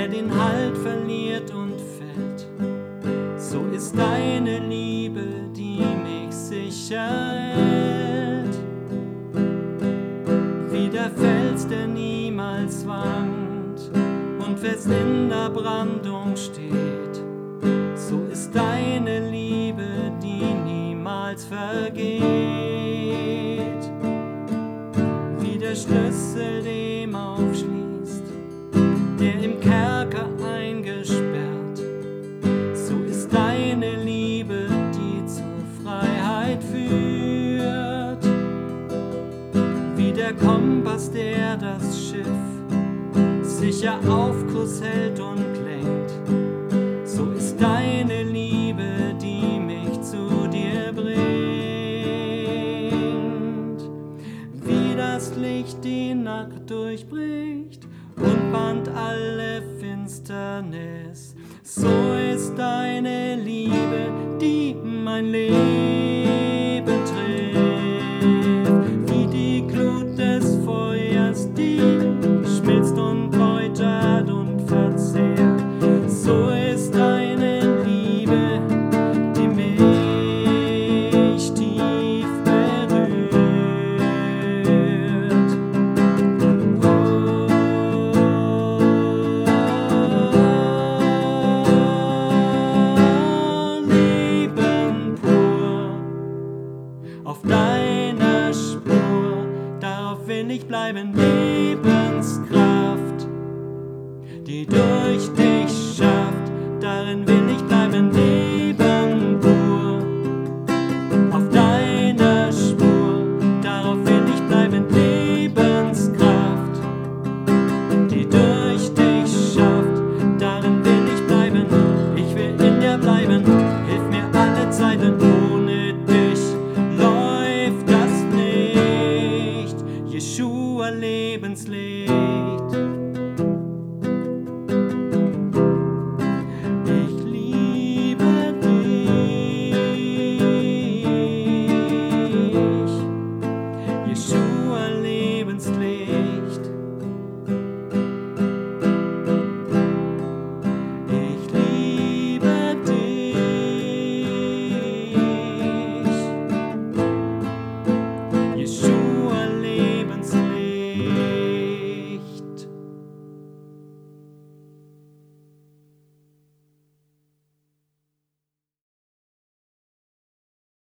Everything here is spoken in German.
der den Halt verliert und fällt. So ist deine Liebe, die mich sicher hält. Wie der Fels, der niemals wankt und fest in der Brandung steht. So ist deine Liebe, die niemals vergeht. Wie der Schlüssel dem aufschließt, der im Kerker eingesperrt. So ist deine Liebe, die zur Freiheit führt. Wie der Kompass, der das Schiff sicher auf Kurs hält und lenkt. So ist deine Liebe, die mich zu dir bringt. Wie das Licht die Nacht durchbricht und bannt alle Finsternis. So ist deine Liebe, die mein Leben